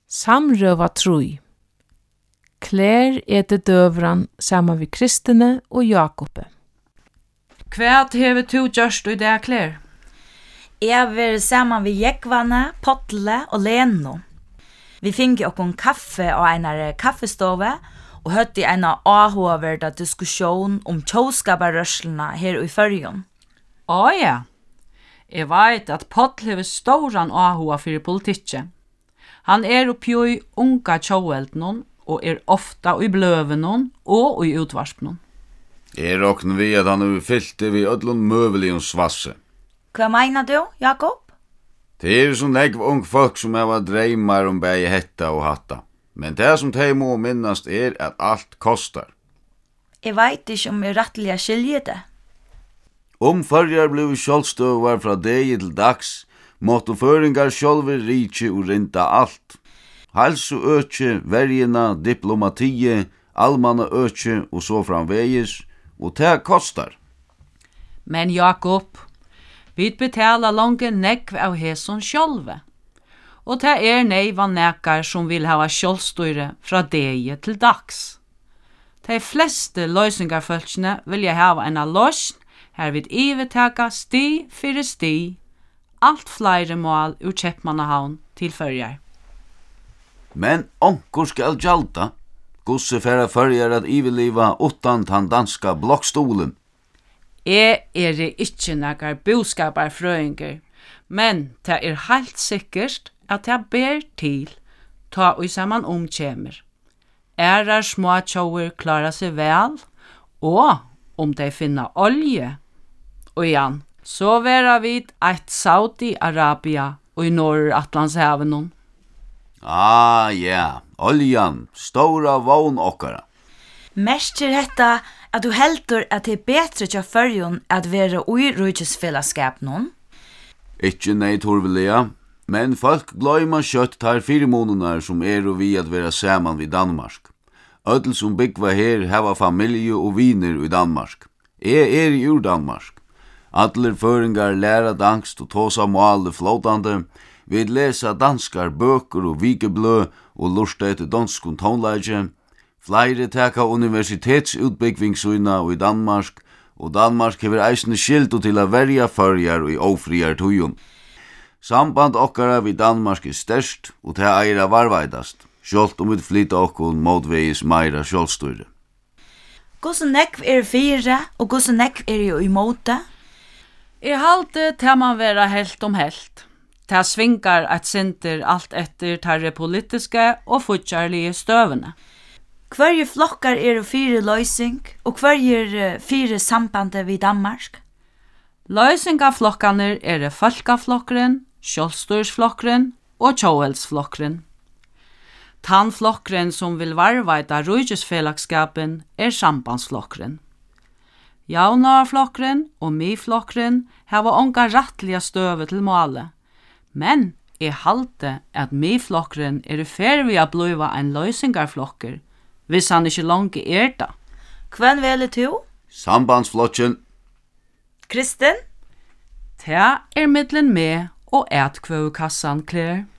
Samrøva trúi. Klær ete døvran saman við Kristine og Jakobe. Hvat hever du gjørst i det, Klær? Jeg var saman við Jekvane, Potle og Leno. Vi fingi okkon kaffe og einar kaffestove og høtti eina áhugaverda diskusjon om tjóskaparrørsluna her i Føroyum. Ja. Jeg veit at Potle hever stóran áhuga fyrir politikki. Han oppi i unga tjóeldnum og ofta i bløvenon og i utvarspenon. Jeg råkner vi at han fyllt vi öllum møvelig svasse. Hva meina du, Jakob? Det som negv ung folk som hava dreymar om bægi hetta og hatta. Men det som de må minnast at alt kostar. Jeg veit ikke om jeg rettelig skiljer det. Førjar blev sjálvstøvar fra degi til dags, måtte føringar sjálfur rike og rinda alt. Halsu økje, verjena, diplomatie, almanna økje og så framvegis, og det kostar. Men Jakob, vi betalar lange nekv av heson sjálve. Og det neivan nekar som vil hava sjálvstøyre fra degi til dags. De fleste løysingarfølsene vilja hava en løsn her vid ivetaka sti fyrir sti, alt flere mål ur Kjeppmannahavn til førjar. Men onkur skal gjalda. Gosse færa førjar at iveliva utan tan danska blokkstolen. Jeg ikkje nakar boskaparfrøyngur, men det heilt sikkert at det ber til ta og saman omkjemer. Ærar små tjauer klara seg vel, og om de finna olje. Og igjen, så vera vid eit Saudi-Arabia og i Norr-Atlantshavenon. Ja, oljan, stora vogn okkara. Merker hetta at du heldur at det betre til Føroyum at vera ui rujtsfellesskap noen? Ikkje nei torvelia, men folk gløyma kjøtt tar 4 månader som og vi at vera saman vid Danmark. Ødel som byggva her hava familie og viner i Danmark. Jeg i ur Danmark. Adler føringar læra dansk og tåsa måle flåtande, vi lesa danskar bøker og vikeblø og lursta etter danskun tonleidje. Flere teka universitetsutbyggvingsuna i Danmark, og Danmark hever eisne skilt til a verja førjar og i ofriar tujun. Samband okkara vid Danmark størst, og det eira varvaidast, sjålt om vi flytta okkon motvegis meira sjålstøyre. Hvordan nekv fire, og hvordan nekv jo i måte? Jeg halte til man vera helt om helt. Det svingar at sinter alt etter tarre politiske og futjarlige støvene. Hverje flokkar fire løysing, og hverje fire sambandet vid Danmark? Løysingaflokkane Folkaflokkren, Sjálvstýrisflokkurin og Tjóelsflokkurin. Tannflokkurin som vil varvaita rúgisfelagsskapen Sambandsflokkurin. Javnaðarflokkurin og Miðflokkurin hava onga rattliga støve til måle, men jeg halte at Miðflokkurin ferdig a bliva ein løysingarflokkur, hvis han ikke langt da. Hvem velger du? Sambandsflokken. Kristin? Det middelen med og kvøvkassan, Klær.